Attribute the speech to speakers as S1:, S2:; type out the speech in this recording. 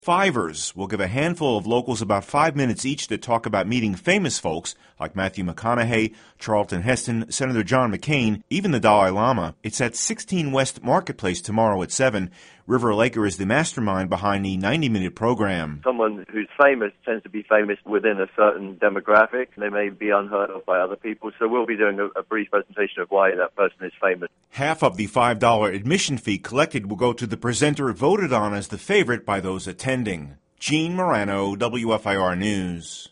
S1: Fivers will give a handful of locals about 5 minutes each to talk about meeting famous folks like Matthew McConaughey, Charlton Heston, Senator John McCain, even the Dalai Lama. It's at 16 West Marketplace tomorrow at 7. River Laker is the mastermind behind the 90-minute program.
S2: Someone who's famous tends to be famous within a certain demographic. They may be unheard of by other people, so we'll be doing a brief presentation of why that person is famous.
S1: Half of the $5 admission fee collected will go to the presenter voted on as the favorite by those attending. Gene Morano, WFIR News.